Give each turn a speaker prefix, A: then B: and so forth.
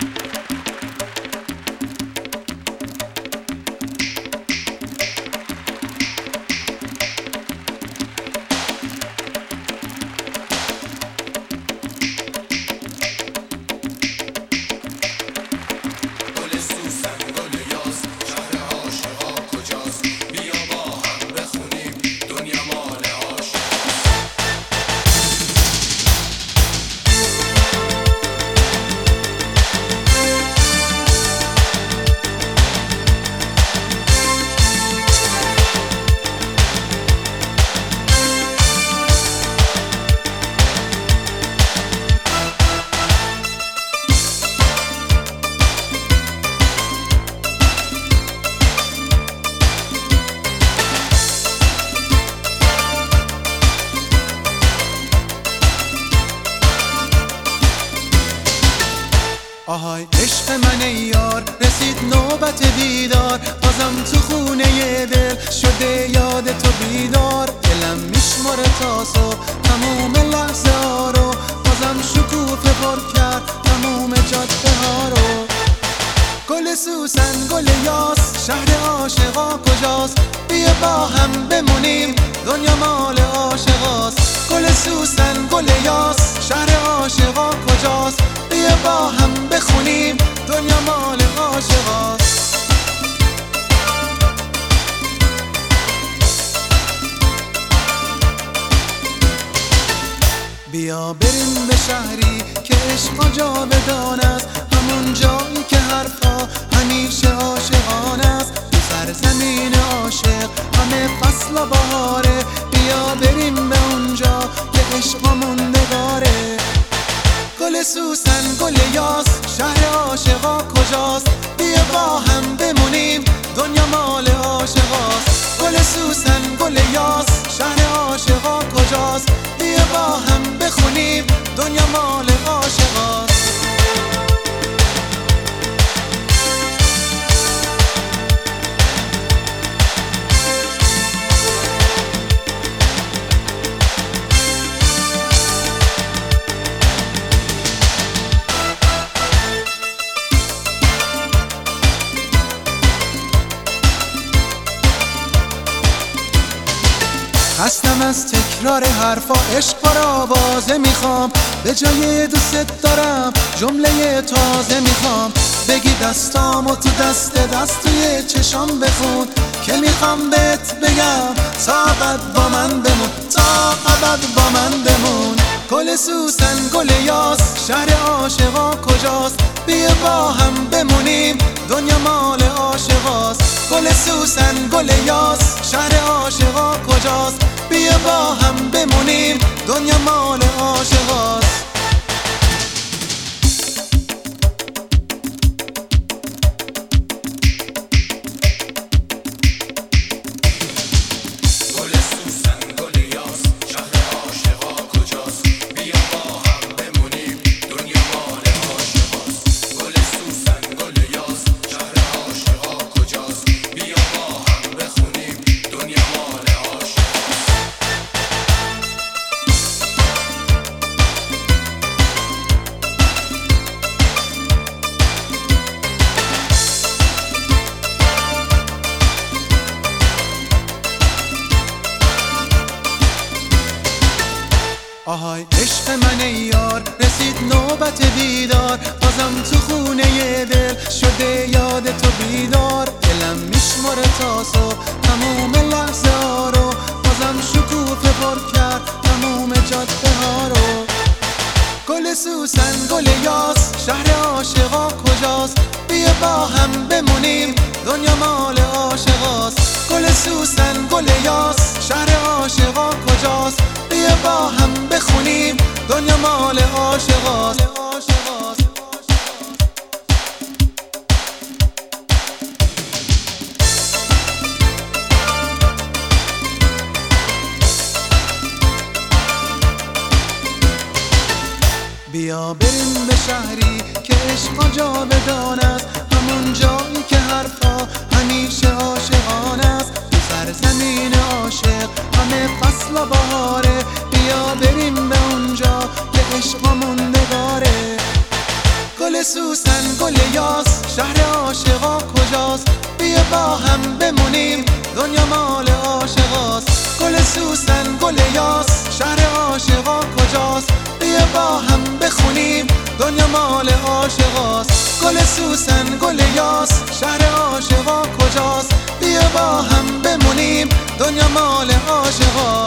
A: آهای عشق من یار، رسید نوبت دیدار، بازم تو خونه دل شده یاد تو بیدار. دلم میشماره تا صبح تموم لحظه ها رو، بازم شکوفه پر کرد تموم جاده ها رو. گل سوسن گل یاس، شهر عاشقا کجاست؟ بیا با هم بمونیم، دنیا مال عاشقاست. گل سوسن گل یاس، شهر عاشقا کجاست؟ بیا با هم بخونیم، دنیا مال عاشقاست. بیا بریم به شهری که عشق جاودان است، همون جایی که حرفا همیشه عاشقانه است. تو سرزمین عاشق همه فصل و بهاره، بیا بریم به اونجا که عشق موندگاره. گل سوسن گل یاس، شهر عاشقا کجاست؟ بیا با هم بمونیم، دنیا مال عاشقاست. گل سوسن گل یاس، شهر عاشقا کجاست؟ بیا با هم بخونیم، دنیا مال عاشقاست. خستم از تکرار حرفا، عشق را آوازه میخوام. به جای دوست دارم جمله تازه میخوام. بگی دستامو تو دست توی چشام بخون، که میخوام بهت بگم تا ابد با من بمون، تا ابد با من بمون. گل سوسن گل یاس، شهر عاشقا کجاست؟ بیا با هم بمونیم، دنیا مال عاشقاست. گل سوسن گل یاس، شهر عاشقا کجاست؟ بیا با هم بمونیم، دنیا مال عاشقاست. آهای عشق من یار، رسید نوبت دیدار، بازم تو خونه دل شده یاد تو بیدار. دلم میشماره تا صبح تموم لحظه ها رو، بازم شکوفه پر کرد تموم جاده ها رو. گل سوسن گل یاس، شهر عاشقا کجاست؟ بیا با هم بمونیم، دنیا مال عاشقاست. گل سوسن گل یاس، شهر عاشقا کجاست؟ بیا با هم بخونیم، دنیا مال عاشقاست. بیا بریم به شهری که عشق جاودان است، همون جایی که حرفا همیشه عاشقانه است. تو سرزمین عاشق همه فصل و بهاره، بیا بریم به اونجا که عشق موندگاره. گل سوسن گل یاس شهر عاشقا کجاست؟ بیا با هم بمونیم دنیا مال عاشقاست. گل سوسن گل یاس شهر عاشقا کجاست؟ بیا با هم بخونیم دنیا مال عاشقاست. گل سوسن گل یاس شهر عاشقا کجاست؟ بیا با هم بمونیم دنیا مال عاشقاست.